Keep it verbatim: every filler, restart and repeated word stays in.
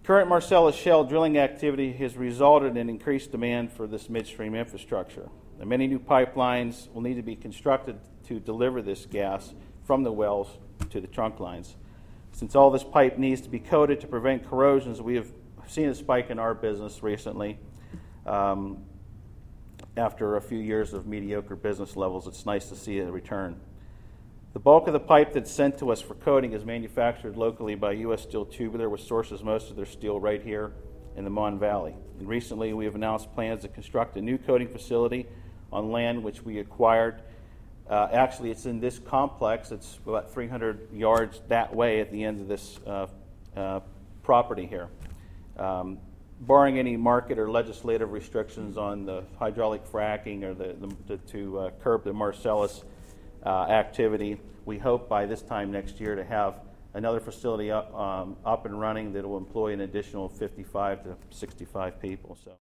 Current Marcellus Shale drilling activity has resulted in increased demand for this midstream infrastructure. And many new pipelines will need to be constructed to deliver this gas from the wells to the trunk lines. Since all this pipe needs to be coated to prevent corrosions, we have seen a spike in our business recently. Um, after a few years of mediocre business levels, it's nice to see a return. The bulk of the pipe that's sent to us for coating is manufactured locally by U S Steel Tubular, which sources most of their steel right here in the Mon Valley. And recently, we have announced plans to construct a new coating facility on land which we acquired. Uh, actually, it's in this complex. It's about three hundred yards that way at the end of this uh, uh, property here. Um, barring any market or legislative restrictions on the hydraulic fracking or the, the, the to uh, curb the Marcellus Uh, activity, we hope by this time next year to have another facility up, um, up and running that will employ an additional fifty-five to sixty-five people. So.